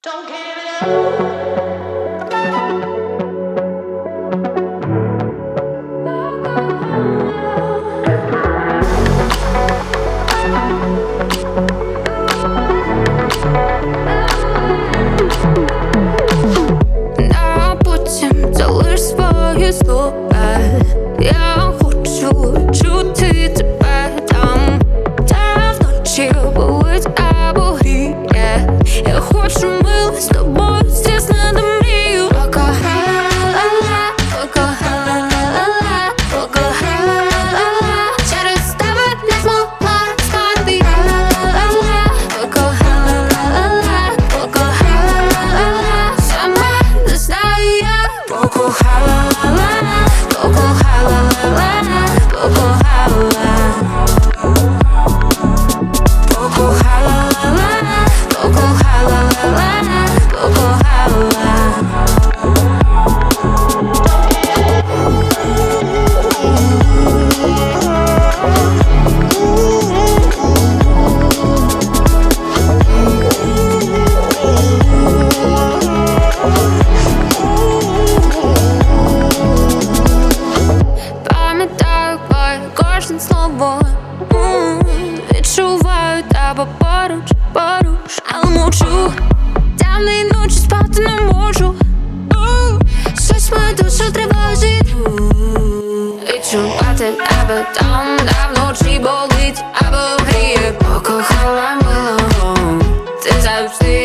Don't give it up. А потім залиш свої слова. Я хочу чути тебе там, де вночі болить або гріє. Я хочу мило з тобою здійснити мрію. Покохала, покохала, покохала. Через тебе не змогла стати. Покохала, покохала. Сама не знаю я. Покохала, покохала, покохала. Покохала, покохала, покохала. Пам'ятаю кожне слово. Відчуваю тебе поруч, але мовчу. Темної ночі спати не можу. Щось мою душу тривожить. Відчувати тебе там, де вночі болить або гріє. Покохала милого, ти завжди